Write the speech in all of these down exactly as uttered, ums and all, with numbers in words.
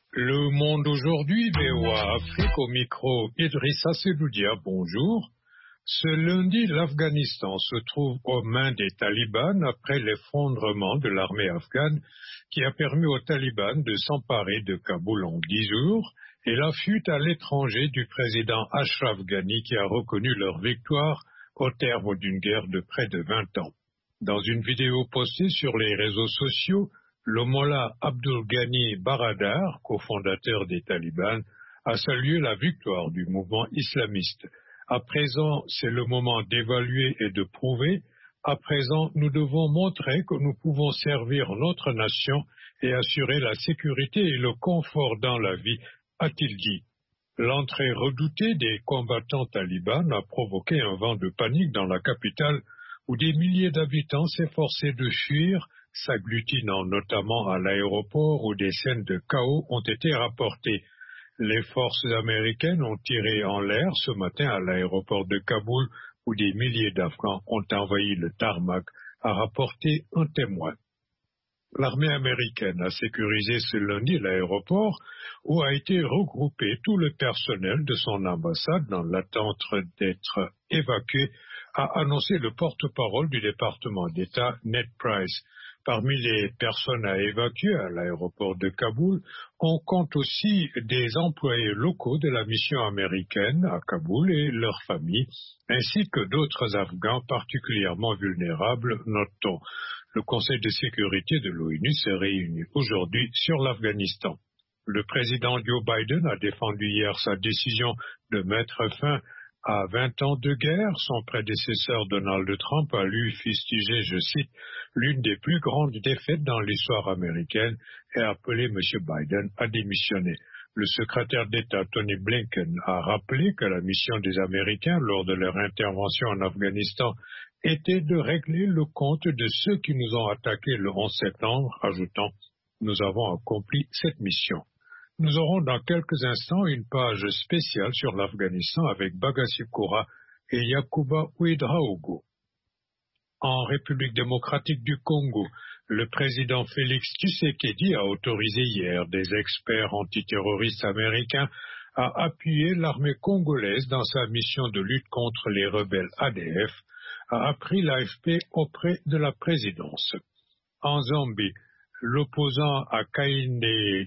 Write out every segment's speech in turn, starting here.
Le monde aujourd'hui, V O A Afrique au micro, Idrissa Seloudia, bonjour. Ce lundi, l'Afghanistan se trouve aux mains des talibans après l'effondrement de l'armée afghane qui a permis aux talibans de s'emparer de Kaboul en dix jours et la fuite à l'étranger du président Ashraf Ghani qui a reconnu leur victoire au terme d'une guerre de près de vingt ans. Dans une vidéo postée sur les réseaux sociaux, le mollah Abdul Ghani Baradar, cofondateur des talibans, a salué la victoire du mouvement islamiste. À présent, c'est le moment d'évaluer et de prouver. À présent, nous devons montrer que nous pouvons servir notre nation et assurer la sécurité et le confort dans la vie, a-t-il dit. L'entrée redoutée des combattants talibans a provoqué un vent de panique dans la capitale où des milliers d'habitants s'efforçaient de fuir, s'agglutinant notamment à l'aéroport où des scènes de chaos ont été rapportées. Les forces américaines ont tiré en l'air ce matin à l'aéroport de Kaboul où des milliers d'Afghans ont envahi le tarmac, a rapporté un témoin. L'armée américaine a sécurisé ce lundi l'aéroport où a été regroupé tout le personnel de son ambassade dans l'attente d'être évacué, a annoncé le porte-parole du département d'État, Ned Price. Parmi les personnes à évacuer à l'aéroport de Kaboul, on compte aussi des employés locaux de la mission américaine à Kaboul et leurs familles, ainsi que d'autres Afghans particulièrement vulnérables, notons. Le Conseil de sécurité de l'ONU s'est réuni aujourd'hui sur l'Afghanistan. Le président Joe Biden a défendu hier sa décision de mettre fin à vingt ans de guerre. Son prédécesseur Donald Trump a lui fustigé, je cite, l'une des plus grandes défaites dans l'histoire américaine et a appelé M. Biden à démissionner. Le secrétaire d'État Tony Blinken a rappelé que la mission des Américains lors de leur intervention en Afghanistan était de régler le compte de ceux qui nous ont attaqués le onze septembre, ajoutant « Nous avons accompli cette mission ». Nous aurons dans quelques instants une page spéciale sur l'Afghanistan avec Bagassi Koura et Yakuba Ouedraogo. En République démocratique du Congo, le président Félix Tshisekedi a autorisé hier des experts antiterroristes américains à appuyer l'armée congolaise dans sa mission de lutte contre les rebelles A D F, a appris l'A F P auprès de la présidence. En Zambie, l'opposant Hakainde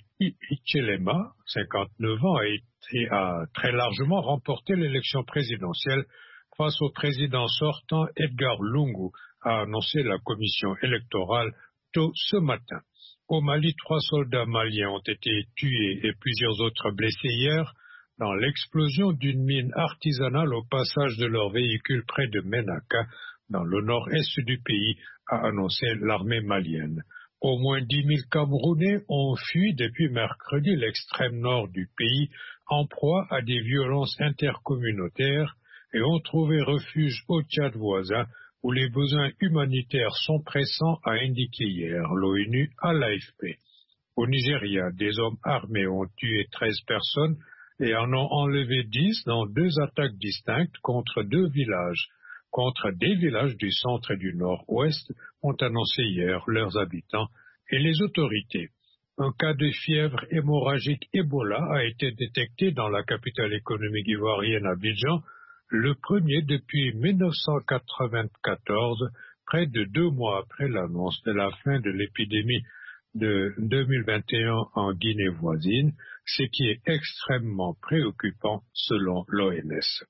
Hichilema, cinquante-neuf ans, a, été, a très largement remporté l'élection présidentielle face au président sortant Edgar Lungu, a annoncé la commission électorale tôt ce matin. Au Mali, trois soldats maliens ont été tués et plusieurs autres blessés hier dans l'explosion d'une mine artisanale au passage de leur véhicule près de Menaka, dans le nord-est du pays, a annoncé l'armée malienne. Au moins dix mille Camerounais ont fui depuis mercredi l'extrême nord du pays en proie à des violences intercommunautaires et ont trouvé refuge au Tchad voisin où les besoins humanitaires sont pressants, a indiqué hier l'ONU à l'A F P. Au Nigeria, des hommes armés ont tué treize personnes et en ont enlevé dix dans deux attaques distinctes contre deux villages. Contre des villages du centre et du nord-ouest, ont annoncé hier leurs habitants et les autorités. Un cas de fièvre hémorragique Ebola a été détecté dans la capitale économique ivoirienne Abidjan, le premier depuis mille neuf cent quatre-vingt-quatorze, près de deux mois après l'annonce de la fin de l'épidémie de deux mille vingt et un en Guinée voisine, ce qui est extrêmement préoccupant selon l'O M S.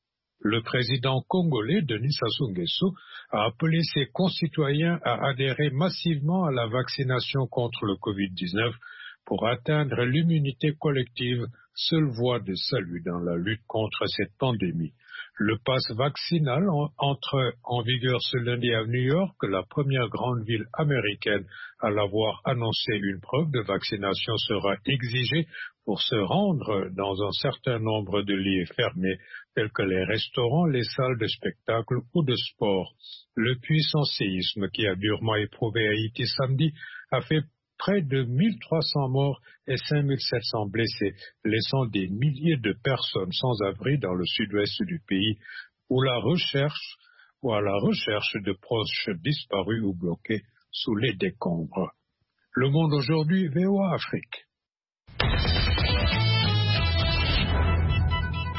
Le président congolais Denis Sassou Nguesso a appelé ses concitoyens à adhérer massivement à la vaccination contre le covid dix-neuf pour atteindre l'immunité collective, seule voie de salut dans la lutte contre cette pandémie. Le pass vaccinal entre en vigueur ce lundi à New York, la première grande ville américaine à l'avoir annoncé. Une preuve de vaccination sera exigée pour se rendre dans un certain nombre de lieux fermés, tels que les restaurants, les salles de spectacle ou de sport. Le puissant séisme qui a durement éprouvé Haïti samedi a fait près de mille trois cents morts et cinq mille sept cents blessés, laissant des milliers de personnes sans abri dans le sud-ouest du pays, où la recherche, ou à la recherche de proches disparus ou bloqués sous les décombres. Le monde aujourd'hui, V O A Afrique.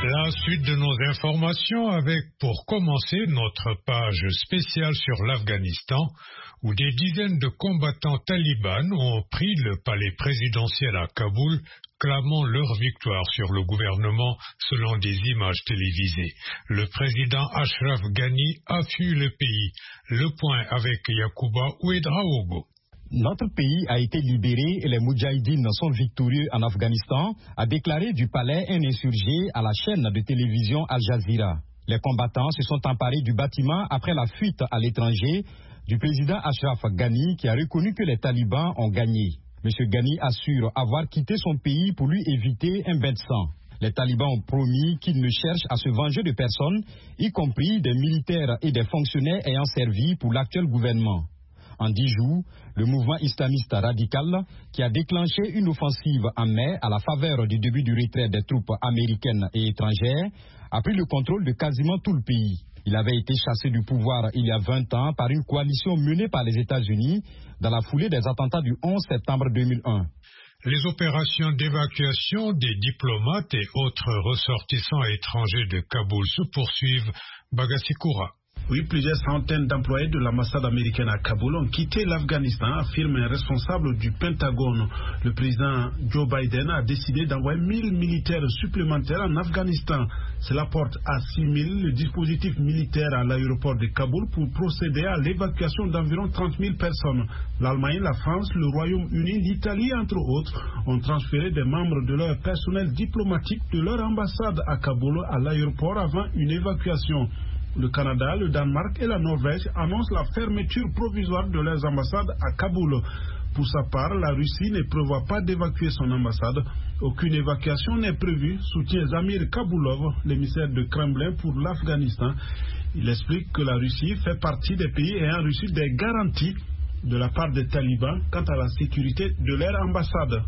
La suite de nos informations avec, pour commencer, notre page spéciale sur l'Afghanistan, où des dizaines de combattants talibans ont pris le palais présidentiel à Kaboul, clamant leur victoire sur le gouvernement selon des images télévisées. Le président Ashraf Ghani a fui le pays. Le point avec Yacouba Ouedraogo. Notre pays a été libéré et les Moudjahidines sont victorieux en Afghanistan, a déclaré du palais un insurgé à la chaîne de télévision Al Jazeera. Les combattants se sont emparés du bâtiment après la fuite à l'étranger du président Ashraf Ghani qui a reconnu que les talibans ont gagné. M. Ghani assure avoir quitté son pays pour lui éviter un bain de sang. Les talibans ont promis qu'ils ne cherchent à se venger de personne, y compris des militaires et des fonctionnaires ayant servi pour l'actuel gouvernement. En dix jours, le mouvement islamiste radical, qui a déclenché une offensive en mai à la faveur du début du retrait des troupes américaines et étrangères, a pris le contrôle de quasiment tout le pays. Il avait été chassé du pouvoir il y a vingt ans par une coalition menée par les États-Unis dans la foulée des attentats du onze septembre deux mille un. Les opérations d'évacuation des diplomates et autres ressortissants étrangers de Kaboul se poursuivent. Bagasikoura. Oui, plusieurs centaines d'employés de l'ambassade américaine à Kaboul ont quitté l'Afghanistan, affirme un responsable du Pentagone. Le président Joe Biden a décidé d'envoyer mille militaires supplémentaires en Afghanistan. Cela porte à six mille le dispositif militaire à l'aéroport de Kaboul pour procéder à l'évacuation d'environ trente mille personnes. L'Allemagne, la France, le Royaume-Uni, l'Italie, entre autres, ont transféré des membres de leur personnel diplomatique de leur ambassade à Kaboul à l'aéroport avant une évacuation. Le Canada, le Danemark et la Norvège annoncent la fermeture provisoire de leurs ambassades à Kaboul. Pour sa part, la Russie ne prévoit pas d'évacuer son ambassade. Aucune évacuation n'est prévue, soutient Zamir Kaboulov, l'émissaire de Kremlin pour l'Afghanistan. Il explique que la Russie fait partie des pays ayant reçu des garanties de la part des talibans quant à la sécurité de leur ambassade.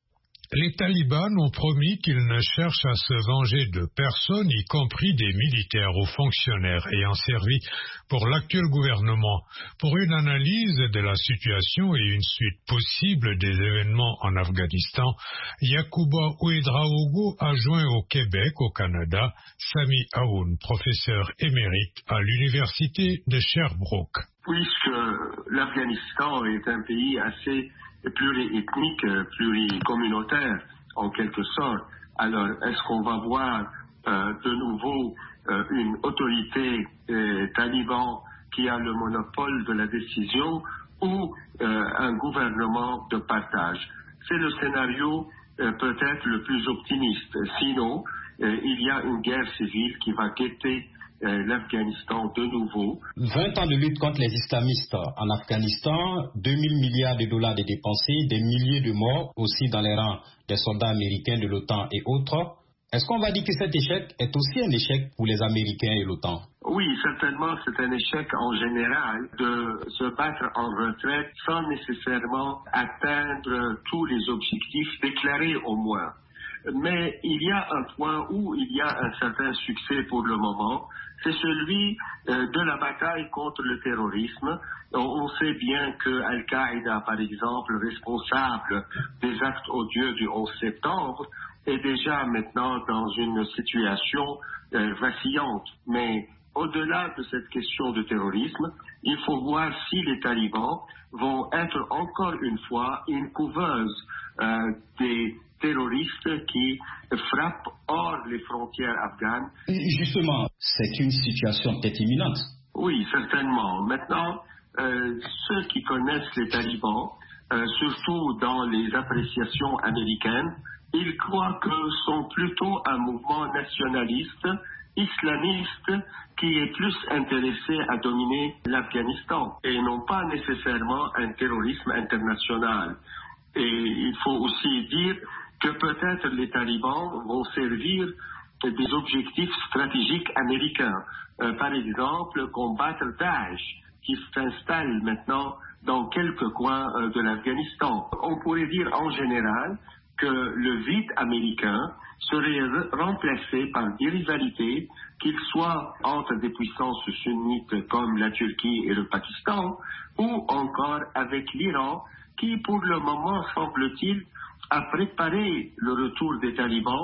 Les talibans ont promis qu'ils ne cherchent à se venger de personne, y compris des militaires ou fonctionnaires ayant servi pour l'actuel gouvernement. Pour une analyse de la situation et une suite possible des événements en Afghanistan, Yacouba Ouedraogo a joint au Québec, au Canada, Sami Aoun, professeur émérite à l'université de Sherbrooke. Puisque l'Afghanistan est un pays assez pluriethnique, pluricommunautaire, en quelque sorte. Alors, est-ce qu'on va voir euh, de nouveau euh, une autorité euh, taliban qui a le monopole de la décision ou euh, un gouvernement de partage? C'est le scénario euh, peut-être le plus optimiste. Sinon, euh, il y a une guerre civile qui va guetter l'Afghanistan de nouveau. vingt ans de lutte contre les islamistes en Afghanistan, deux mille milliards de dollars de dépensés, des milliers de morts aussi dans les rangs des soldats américains de l'OTAN et autres. Est-ce qu'on va dire que cet échec est aussi un échec pour les Américains et l'OTAN? Oui, certainement, c'est un échec en général de se battre en retraite sans nécessairement atteindre tous les objectifs déclarés au moins. Mais il y a un point où il y a un certain succès pour le moment, c'est celui euh, de la bataille contre le terrorisme. On, on sait bien que Al-Qaïda, par exemple, responsable des actes odieux du onze septembre, est déjà maintenant dans une situation euh, vacillante. Mais au-delà de cette question de terrorisme, il faut voir si les talibans vont être encore une fois une couveuse euh, des terroristes qui frappent hors les frontières afghanes. Justement, c'est une situation peut-être imminente. Oui, certainement. Maintenant, euh, ceux qui connaissent les talibans, euh, surtout dans les appréciations américaines, ils croient que sont plutôt un mouvement nationaliste, islamiste, qui est plus intéressé à dominer l'Afghanistan et non pas nécessairement un terrorisme international. Et il faut aussi dire que peut-être les talibans vont servir des objectifs stratégiques américains. Euh, par exemple, combattre Daesh, qui s'installe maintenant dans quelques coins euh, de l'Afghanistan. On pourrait dire en général que le vide américain serait re- remplacé par des rivalités, qu'il soit entre des puissances sunnites comme la Turquie et le Pakistan, ou encore avec l'Iran, qui pour le moment, semble-t-il, a préparé le retour des talibans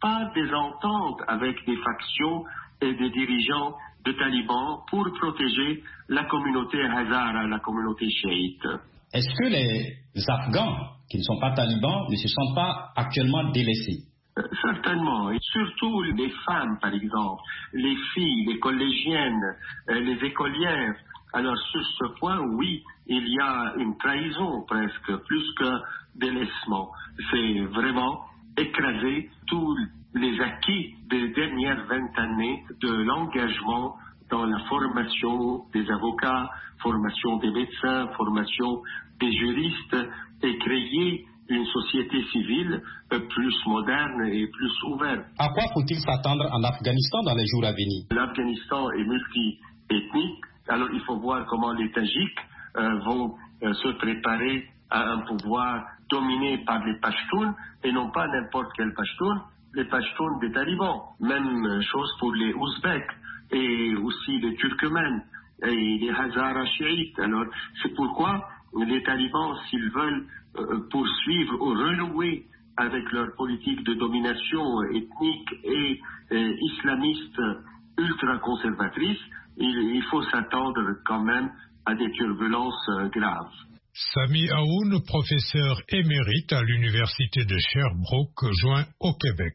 pas des ententes avec des factions et des dirigeants de talibans pour protéger la communauté hazara, la communauté chiite. Est-ce que les Afghans qui ne sont pas talibans ne se sentent pas actuellement délaissés? Euh, certainement, et surtout les femmes par exemple, les filles, les collégiennes, euh, les écolières. Alors sur ce point, oui, il y a une trahison presque, plus que délaissement. C'est vraiment écraser tous les acquis des dernières vingt années de l'engagement dans la formation des avocats, formation des médecins, formation des juristes et créer une société civile plus moderne et plus ouverte. À quoi faut-il s'attendre en Afghanistan dans les jours à venir? L'Afghanistan est multi-ethnique, alors il faut voir comment les Tajiks euh, vont euh, se préparer à un pouvoir dominé par les Pashtuns et non pas n'importe quel Pashtun, les Pashtuns des talibans. Même chose pour les Ouzbeks et aussi les Turkmènes et les Hazara chiites. Alors c'est pourquoi les talibans, s'ils veulent euh, poursuivre ou renouer avec leur politique de domination ethnique et euh, islamiste ultra-conservatrice, il, il faut s'attendre quand même à des turbulences euh, graves. Sami Aoun, professeur émérite à l'université de Sherbrooke, joint au Québec.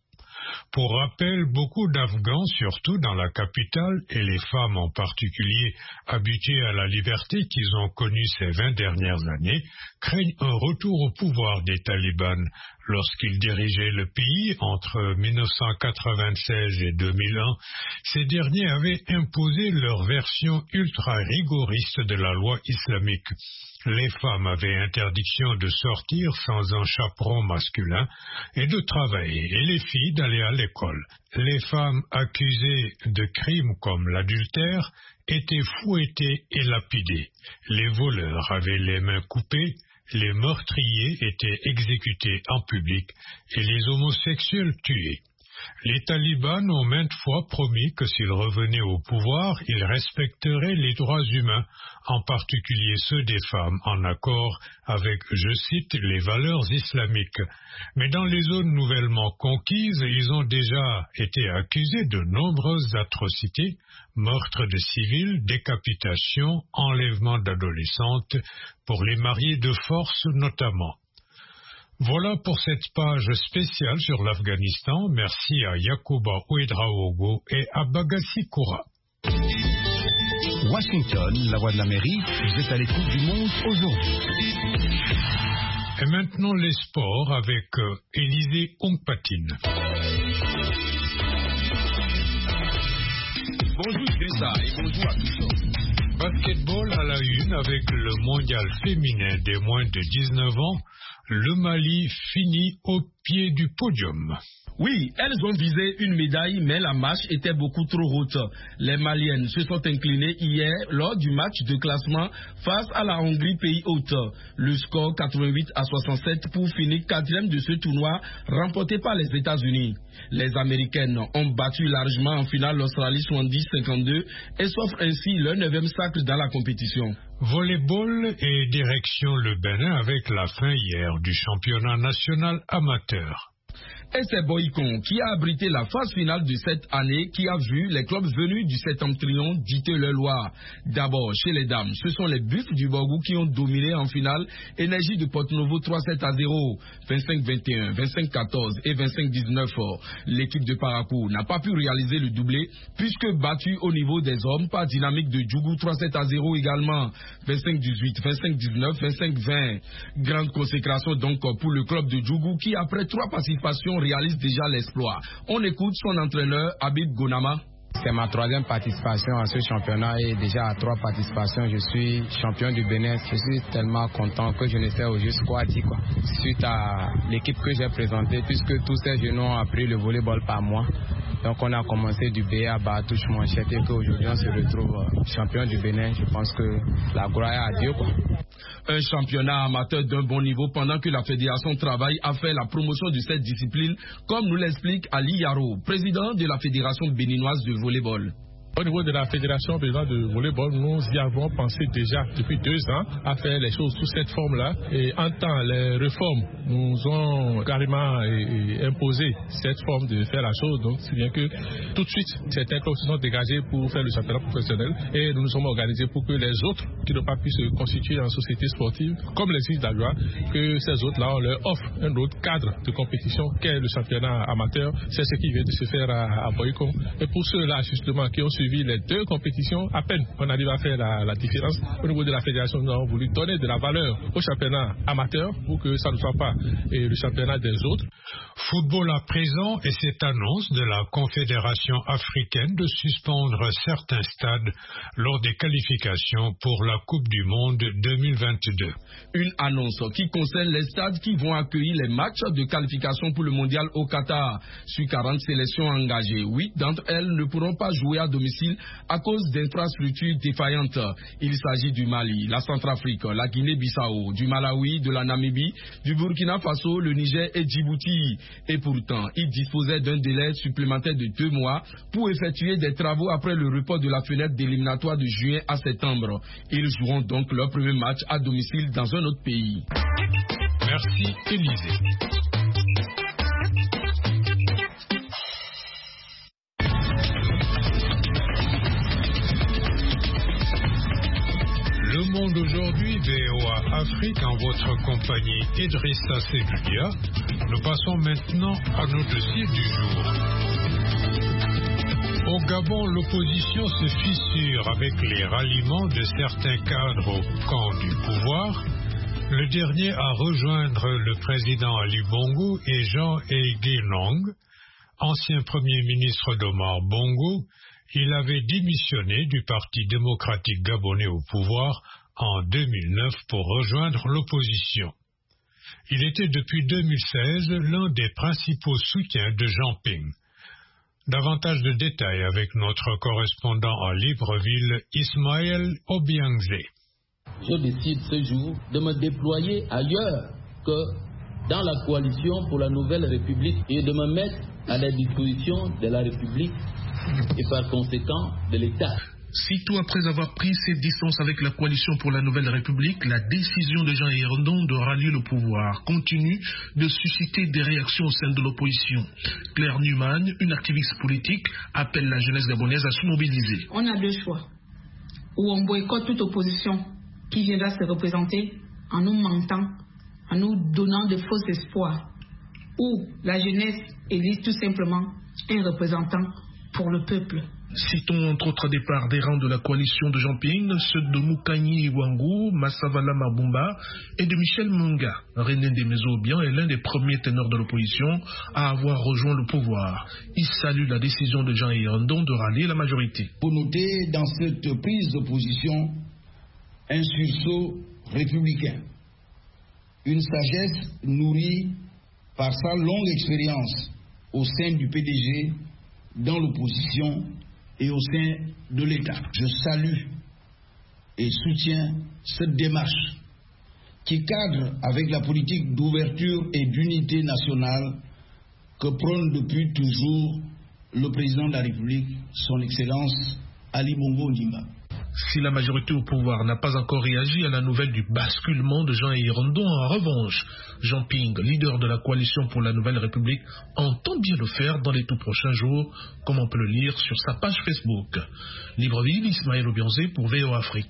Pour rappel, beaucoup d'Afghans, surtout dans la capitale, et les femmes en particulier, habituées à la liberté qu'ils ont connue ces vingt dernières années, craignent un retour au pouvoir des talibans. Lorsqu'ils dirigeaient le pays entre mille neuf cent quatre-vingt-seize et deux mille un, ces derniers avaient imposé leur version ultra-rigoriste de la loi islamique. Les femmes avaient interdiction de sortir sans un chaperon masculin et de travailler, et les filles d'aller à l'école. Les femmes accusées de crimes comme l'adultère étaient fouettées et lapidées. Les voleurs avaient les mains coupées, les meurtriers étaient exécutés en public et les homosexuels tués. Les talibans ont maintes fois promis que s'ils revenaient au pouvoir, ils respecteraient les droits humains, en particulier ceux des femmes, en accord avec, je cite, les valeurs islamiques. Mais dans les zones nouvellement conquises, ils ont déjà été accusés de nombreuses atrocités, meurtres de civils, décapitations, enlèvements d'adolescentes, pour les mariés de force notamment. Voilà pour cette page spéciale sur l'Afghanistan. Merci à Yacouba Ouedraogo et à Bagassi Koura. Washington, la voix de l'Amérique, vous êtes à l'écoute du monde aujourd'hui. Et maintenant les sports avec euh, Élisée Ongpatine. Bonjour Idrissa et bonjour à tous. Basketball à la une avec le mondial féminin des moins de dix-neuf ans. Le Mali finit au pied du podium. Oui, elles ont visé une médaille, mais la marche était beaucoup trop haute. Les Maliennes se sont inclinées hier lors du match de classement face à la Hongrie, pays hôte. Le score quatre-vingt-huit à soixante-sept pour finir quatrième de ce tournoi remporté par les États-Unis. Les Américaines ont battu largement en finale l'Australie soixante-dix à cinquante-deux et s'offrent ainsi leur neuvième sacre dans la compétition. Volleyball et direction le Bénin avec la fin hier du championnat national amateur. Et c'est Boycon qui a abrité la phase finale de cette année qui a vu les clubs venus du septentrion dicter leur loi. D'abord, chez les dames, ce sont les Buffs du Borgou qui ont dominé en finale Énergie de Porto-Novo trois-sept à zéro, vingt-cinq vingt et un, vingt-cinq quatorze et vingt-cinq dix-neuf. L'équipe de Parakou n'a pas pu réaliser le doublé puisque battue au niveau des hommes par Dynamique de Djougou trois-sept à zéro également, vingt-cinq dix-huit, vingt-cinq dix-neuf, vingt-cinq vingt. Grande consécration donc pour le club de Djougou qui, après trois participations, réalise déjà l'exploit. On écoute son entraîneur Habib Gonama. C'est ma troisième participation à ce championnat et déjà à trois participations, je suis champion du Bénin. Je suis tellement content que je ne sais au juste quoi dire, quoi. Suite à l'équipe que j'ai présentée, puisque tous ces jeunes ont appris le volleyball par moi. Donc on a commencé du B A à touche manchette et qu'aujourd'hui on se retrouve champion du Bénin. Je pense que la gloire est à Dieu, quoi. Un championnat amateur d'un bon niveau pendant que la Fédération Travail a fait la promotion de cette discipline, comme nous l'explique Ali Yaro, président de la Fédération béninoise de volleyball. Au niveau de la Fédération de volleyball, nous y avons pensé déjà depuis deux ans à faire les choses sous cette forme-là. Et en temps, les réformes nous ont carrément imposé cette forme de faire la chose. Donc, c'est bien que tout de suite, certains clubs se sont dégagés pour faire le championnat professionnel et nous nous sommes organisés pour que les autres qui n'ont pas pu se constituer en société sportive, comme les Isles d'Ajoie, que ces autres-là, on leur offre un autre cadre de compétition qu'est le championnat amateur. C'est ce qui vient de se faire à, à Boycon. Et pour ceux-là, justement, qui ont suivi les deux compétitions, à peine on arrive à faire la, la différence. Au niveau de la fédération, nous avons voulu donner de la valeur au championnat amateur pour que ça ne soit pas et le championnat des autres. Football à présent et cette annonce de la Confédération africaine de suspendre certains stades lors des qualifications pour la Coupe du Monde deux mille vingt-deux. Une annonce qui concerne les stades qui vont accueillir les matchs de qualification pour le mondial au Qatar. Sur quarante sélections engagées, huit d'entre elles ne pourront pas jouer à domicile à cause d'infrastructures défaillantes. Il s'agit du Mali, la Centrafrique, la Guinée-Bissau, du Malawi, de la Namibie, du Burkina Faso, le Niger et Djibouti. Et pourtant, ils disposaient d'un délai supplémentaire de deux mois pour effectuer des travaux après le report de la fenêtre d'éliminatoire de juin à septembre. Ils joueront donc leur premier match à domicile dans un autre pays. Merci, Élisée. Le Monde aujourd'hui, V O A Afrique, en votre compagnie Idrissa Seloudia. Nous passons maintenant à nos dossiers du jour. Au Gabon, l'opposition se fissure avec les ralliements de certains cadres au camp du pouvoir. Le dernier à rejoindre le président Ali Bongo est Jean Aigué Long, ancien premier ministre d'Omar Bongo. Il avait démissionné du Parti démocratique gabonais au pouvoir en deux mille neuf pour rejoindre l'opposition. Il était depuis deux mille seize l'un des principaux soutiens de Jean Ping. Davantage de détails avec notre correspondant à Libreville, Ismaël Obiangé. Je décide ce jour de me déployer ailleurs que dans la coalition pour la Nouvelle République et de me mettre à la disposition de la République et par conséquent de l'État. Sitôt après avoir pris ses distances avec la coalition pour la Nouvelle République, la décision de Jean Yerdon de rallier le pouvoir continue de susciter des réactions au sein de l'opposition. Claire Newman, une activiste politique, appelle la jeunesse gabonaise à se mobiliser. On a deux choix. Ou on boycotte toute opposition qui viendra se représenter en nous mentant, en nous donnant de faux espoirs. Ou la jeunesse élise tout simplement un représentant pour le peuple. Citons entre autres départs des rangs de la coalition de Jean Ping, ceux de Moukanyi Iwangu, Massavala Mabumba et de Michel Munga. René Demezo-Obian est l'un des premiers ténors de l'opposition à avoir rejoint le pouvoir. Il salue la décision de Jean Yerdon de rallier la majorité. Vous notez dans cette prise de position un sursaut républicain, une sagesse nourrie par sa longue expérience au sein du P D G, dans l'opposition et au sein de l'État. Je salue et soutiens cette démarche qui cadre avec la politique d'ouverture et d'unité nationale que prône depuis toujours le président de la République, son Excellence Ali Bongo Ondimba. Si la majorité au pouvoir n'a pas encore réagi à la nouvelle du basculement de Jean Yerdon, en revanche, Jean Ping, leader de la coalition pour la Nouvelle République, entend bien le faire dans les tout prochains jours, comme on peut le lire sur sa page Facebook. Libreville, Ismaël Obianzé pour V O A Afrique.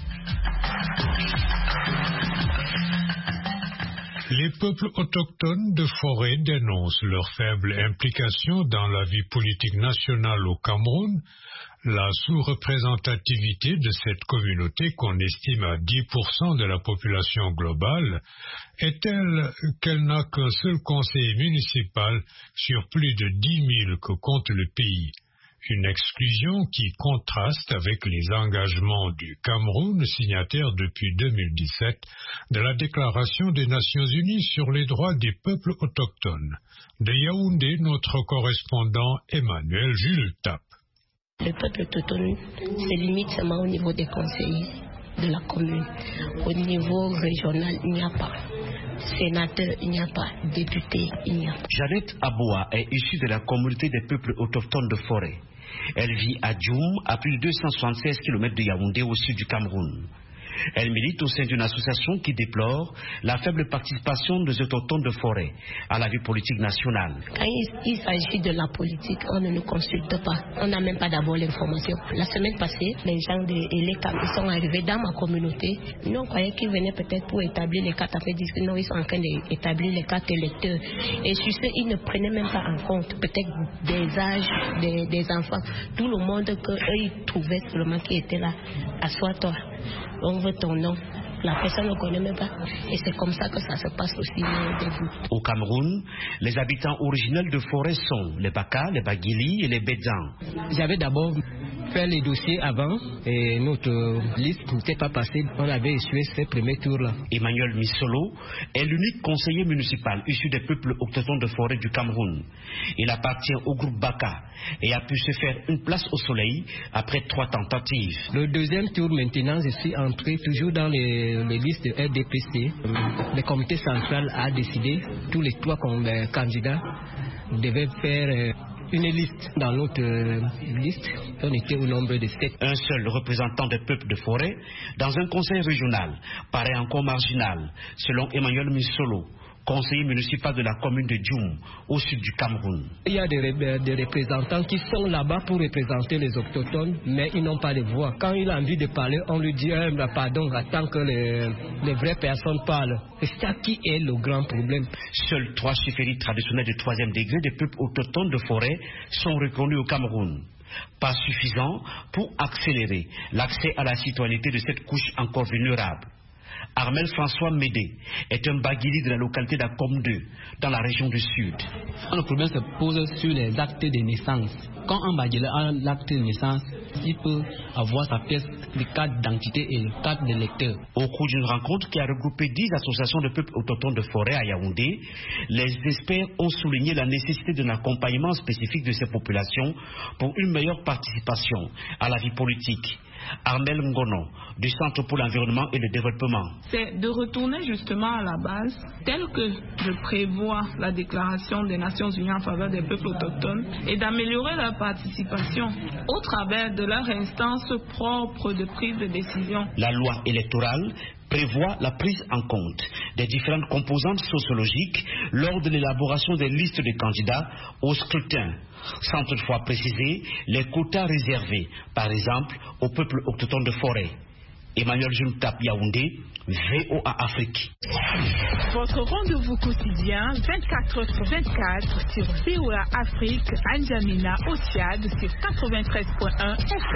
Les peuples autochtones de forêt dénoncent leur faible implication dans la vie politique nationale au Cameroun. La sous-représentativité de cette communauté, qu'on estime à dix pour cent de la population globale, est telle qu'elle n'a qu'un seul conseiller municipal sur plus de dix mille que compte le pays. Une exclusion qui contraste avec les engagements du Cameroun, signataire depuis deux mille dix-sept de la Déclaration des Nations Unies sur les droits des peuples autochtones. De Yaoundé, notre correspondant Emmanuel Jules Tap. Le peuple autochtone se limite seulement au niveau des conseillers de la commune. Au niveau régional, il n'y a pas. Sénateur, il n'y a pas. Député, il n'y a pas. Jeannette Aboua est issue de la communauté des peuples autochtones de forêt. Elle vit à Djoum, à plus de deux cent soixante-seize kilomètres de Yaoundé, au sud du Cameroun. Elle milite au sein d'une association qui déplore la faible participation des autochtones de forêt à la vie politique nationale. Quand il, il s'agit de la politique, on ne nous consulte pas. On n'a même pas d'abord l'information. La semaine passée, les gens de l'E-C A M ils sont arrivés dans ma communauté. Nous, on croyait qu'ils venaient peut-être pour établir les cartes. Après, ils disent que non, ils sont en train d'établir les cartes électeurs. Et sur ce, ils ne prenaient même pas en compte peut-être des âges des, des enfants. Tout le monde qu'eux, ils trouvaient seulement qui était là. Assois-toi. On veut ton nom. La personne ne connaît même pas. Et c'est comme ça que ça se passe aussi au début. Au Cameroun, les habitants originels de forêt sont les Baka, les Bagili et les Bédzans. J'avais d'abord fait les dossiers avant et notre liste n'était pas passée. On avait échoué ces premiers tours-là. Emmanuel Missolo est l'unique conseiller municipal issu des peuples autochtones de forêt du Cameroun. Il appartient au groupe Baka et a pu se faire une place au soleil après trois tentatives. Le deuxième tour maintenant, je suis entré toujours dans les les listes de R D P C. Le comité central a décidé, tous les trois candidats devaient faire une liste dans notre liste. On était au nombre de sept. Un seul représentant des peuples de forêt dans un conseil régional paraît encore marginal, selon Emmanuel Missolo, conseiller municipal de la commune de Djoum, au sud du Cameroun. Il y a des, des représentants qui sont là-bas pour représenter les autochtones, mais ils n'ont pas de voix. Quand il a envie de parler, on lui dit eh, pardon, attends que les, les vraies personnes parlent. Et c'est ça qui est le grand problème. Seuls trois chefferies traditionnelles de troisième degré des peuples autochtones de forêt sont reconnus au Cameroun. Pas suffisant pour accélérer l'accès à la citoyenneté de cette couche encore vulnérable. Armel François Médé est un Bagili de la localité d'Akom deux, dans la région du Sud. Le problème se pose sur les actes de naissance. Quand un Bagili a l'acte de naissance, il peut avoir sa pièce de carte d'identité et de carte de lecteur. Au cours d'une rencontre qui a regroupé dix associations de peuples autochtones de forêt à Yaoundé, les experts ont souligné la nécessité d'un accompagnement spécifique de ces populations pour une meilleure participation à la vie politique. Armel Ngono, du Centre pour l'environnement et le développement. C'est de retourner justement à la base, tel que le prévoit la déclaration des Nations Unies en faveur des peuples autochtones, et d'améliorer leur participation au travers de leur instance propre de prise de décision. La loi électorale prévoit la prise en compte des différentes composantes sociologiques lors de l'élaboration des listes de candidats au scrutin, sans toutefois préciser les quotas réservés, par exemple, aux peuples autochtones de forêt. Emmanuel Juntap Yaoundé, V O A Afrique. Votre rendez-vous quotidien vingt-quatre heures sur vingt-quatre sur V O A Afrique, N'Djamena au Tchad sur quatre-vingt-treize point un F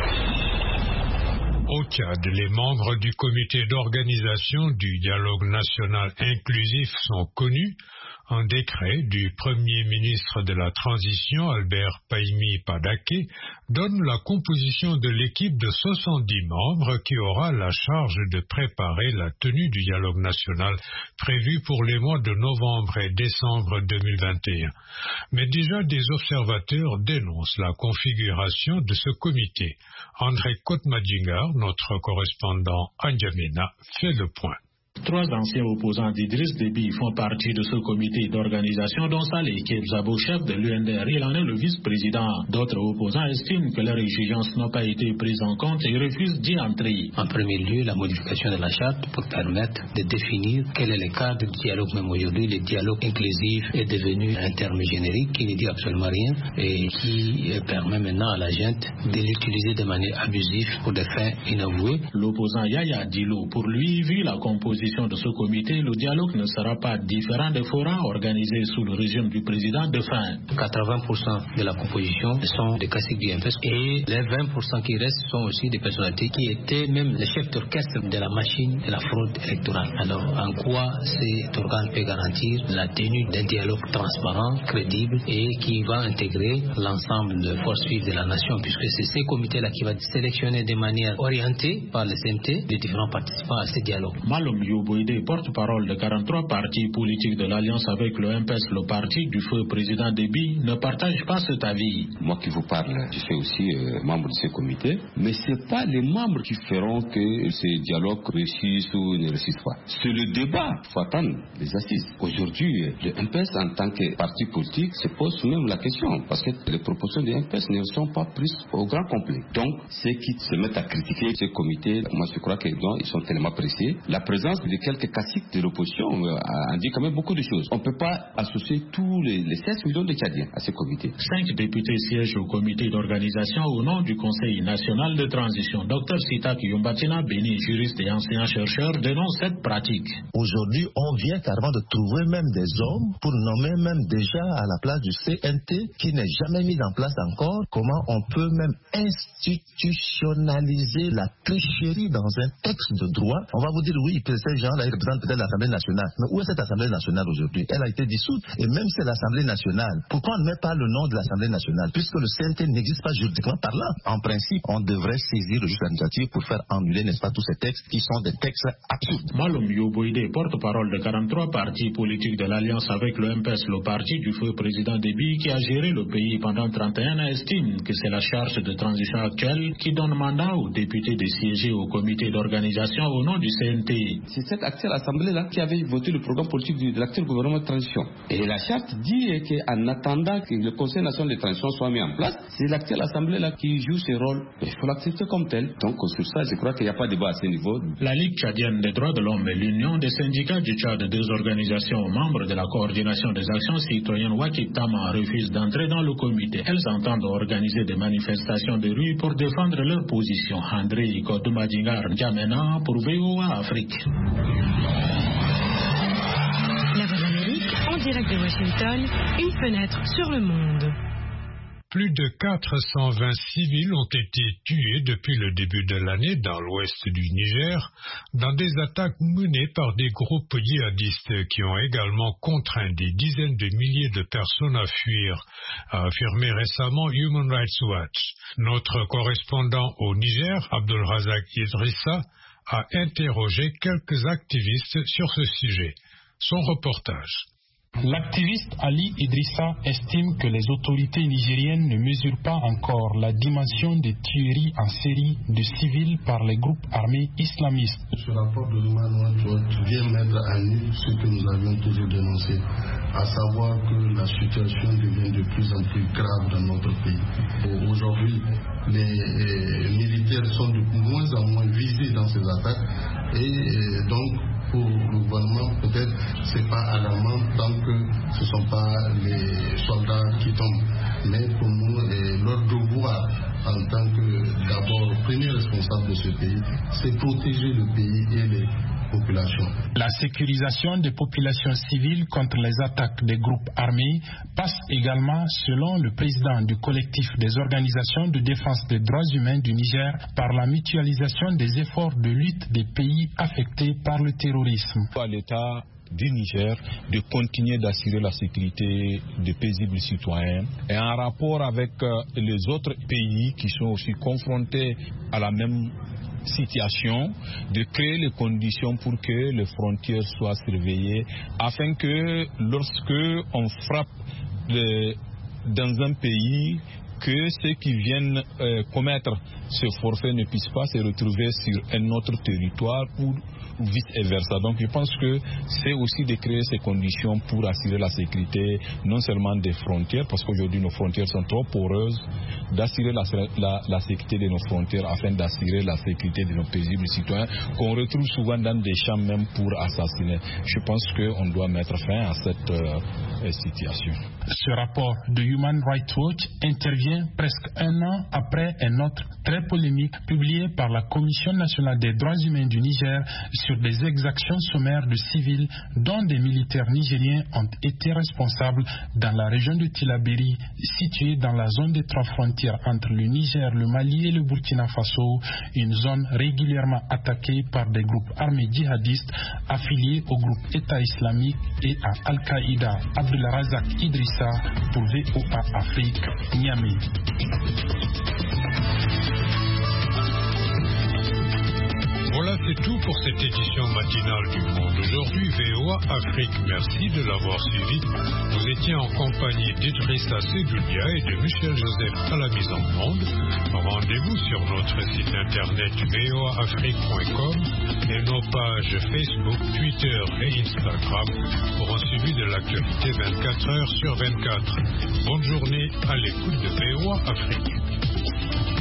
M. Au Tchad, les membres du comité d'organisation du dialogue national inclusif sont connus. Un décret du Premier ministre de la Transition, Albert Paimi Padaké, donne la composition de l'équipe de soixante-dix membres qui aura la charge de préparer la tenue du dialogue national prévu pour les mois de novembre et décembre deux mille vingt et un. Mais déjà des observateurs dénoncent la configuration de ce comité. André Kotmadjingar, notre correspondant à N'Djamena, fait le point. Trois anciens opposants d'Idriss Déby font partie de ce comité d'organisation dont Saleh Kebzabo, chef de l'U N D R, il en est le vice-président. D'autres opposants estiment que leurs exigences n'ont pas été prises en compte et refusent d'y entrer. En premier lieu, la modification de la charte pour permettre de définir quel est le cadre du dialogue. Même aujourd'hui, le dialogue inclusif est devenu un terme générique qui ne dit absolument rien et qui permet maintenant à la gente de l'utiliser de manière abusive pour des fins inavouées. L'opposant Yaya Dilo, pour lui, vu la composition de ce comité, le dialogue ne sera pas différent des forums organisés sous le régime du président de fin. quatre-vingts pour cent de la composition sont des caciques du M P S et les vingt pour cent qui restent sont aussi des personnalités qui étaient même les chefs d'orchestre de la machine de la fraude électorale. Alors, en quoi cet organe peut garantir la tenue d'un dialogue transparent, crédible et qui va intégrer l'ensemble de forces vives de la nation, puisque c'est ces comités-là qui vont sélectionner de manière orientée par le C M T les différents participants à ce dialogue. Malum Yoboïdé, porte-parole de quarante-trois partis politiques de l'Alliance avec le M P S, le parti du feu président Déby, ne partage pas cet avis. Moi qui vous parle, je suis aussi euh, membre de ce comité, mais ce n'est pas les membres qui feront que ce dialogue réussisse ou ne réussisse pas. C'est le débat. Il faut attendre les assises. Aujourd'hui, le M P S en tant que parti politique se pose même la question, parce que les propositions du M P S ne sont pas prises au grand complet. Donc, ceux qui se mettent à critiquer ce comité, moi je crois qu'ils sont tellement pressés. La présence de quelques caciques de l'opposition en dit quand même beaucoup de choses. On ne peut pas associer tous les, les seize millions de Tchadiens à ce comité. Cinq députés siègent au comité d'organisation au nom du Conseil national de transition. Docteur Sitak Yumbatina Beni, juriste et enseignant-chercheur, dénonce cette pratique. Aujourd'hui, on vient carrément de trouver même des hommes pour nommer même déjà à la place du C N T qui n'est jamais mis en place encore. Comment on peut même institutionnaliser la tricherie dans un texte de droit? On va vous dire oui, que ces gens-là ils représentent peut-être l'Assemblée nationale. Mais où est cette Assemblée nationale aujourd'hui? Elle a été dissoute. Et même si c'est l'Assemblée nationale, pourquoi on ne met pas le nom de l'Assemblée nationale? Puisque le C N T n'existe pas juridiquement parlant. En principe, on devrait saisir le juge administratif pour faire annuler, n'est-ce pas, tous ces textes qui sont des textes absurdes. Malum Yoboïdé, porte-parole de quarante-trois partis politiques de l'Alliance avec le M P S, le parti du feu président Déby qui a géré le pays pendant trente et un ans, estime que c'est la charge de transition actuelle qui donne mandat aux députés de siéger au comité d'organisation au nom du C N T. C'est cette actuelle assemblée-là qui avait voté le programme politique de l'actuel gouvernement de transition. Et la charte dit qu'en attendant que le Conseil national de transition soit mis en place, c'est l'actuelle assemblée-là qui joue ce rôle. Il faut l'accepter comme tel. Donc sur ça, je crois qu'il n'y a pas de débat à ce niveau. La Ligue tchadienne des droits de l'homme et l'Union des syndicats du Tchad, deux organisations membres de la coordination des actions citoyennes Wakitama, refusent d'entrer dans le comité. Elles entendent organiser des manifestations de rue pour défendre leur position. André Kodumadingar Djamena pour V O A Afrique. La Voix de l'Amérique, en direct de Washington, une fenêtre sur le monde. Plus de quatre cent vingt civils ont été tués depuis le début de l'année dans l'ouest du Niger, dans des attaques menées par des groupes djihadistes qui ont également contraint des dizaines de milliers de personnes à fuir, a affirmé récemment Human Rights Watch. Notre correspondant au Niger, Abdulrazak Idrissa, a interrogé quelques activistes sur ce sujet. Son reportage. L'activiste Ali Idrissa estime que les autorités nigériennes ne mesurent pas encore la dimension des tueries en série de civils par les groupes armés islamistes. Ce rapport de Human Rights Watch vient mettre à nu ce que nous avions toujours dénoncé, à savoir que la situation devient de plus en plus grave dans notre pays. Aujourd'hui, les militaires sont de moins en moins visés dans ces attaques et donc pour le gouvernement, peut-être c'est pas alarmant tant que ce ne sont pas les soldats qui tombent. Mais pour nous, leur devoir en tant que d'abord premier responsable de ce pays, c'est protéger le pays et les populations. La sécurisation des populations civiles contre les attaques des groupes armés passe également, selon le président du collectif des organisations de défense des droits humains du Niger, par la mutualisation des efforts de lutte des pays affectés par le terrorisme. L'État du Niger de continuer d'assurer la sécurité des paisibles citoyens et en rapport avec les autres pays qui sont aussi confrontés à la même situation, de créer les conditions pour que les frontières soient surveillées afin que lorsque on frappe le, dans un pays, que ceux qui viennent euh, commettre ce forfait ne puissent pas se retrouver sur un autre territoire ou vice-versa. Donc je pense que c'est aussi de créer ces conditions pour assurer la sécurité non seulement des frontières, parce qu'aujourd'hui nos frontières sont trop poreuses, d'assurer la, la, la sécurité de nos frontières afin d'assurer la sécurité de nos paisibles citoyens qu'on retrouve souvent dans des champs même pour assassiner. Je pense qu'on doit mettre fin à cette euh, situation. Ce rapport de Human Rights Watch intervient presque un an après un autre très polémique publié par la Commission nationale des droits humains du Niger sur des exactions sommaires de civils dont des militaires nigériens ont été responsables dans la région de Tillabéri, située dans la zone des trois frontières entre le Niger, le Mali et le Burkina Faso, une zone régulièrement attaquée par des groupes armés djihadistes affiliés au groupe État islamique et à Al-Qaïda. Abdulrazak Idrissa pour V O A Afrique, Niamey. Voilà, c'est tout pour cette édition matinale du Monde Aujourd'hui, V O A Afrique. Merci de l'avoir suivi. Vous étiez en compagnie d'Idrissa Sedoudia et de Michel Joseph à la mise en onde. Rendez-vous sur notre site internet v o a afrique point com et nos pages Facebook, Twitter et Instagram pour un suivi de l'actualité vingt-quatre heures sur vingt-quatre. Bonne journée à l'écoute de V O A Afrique.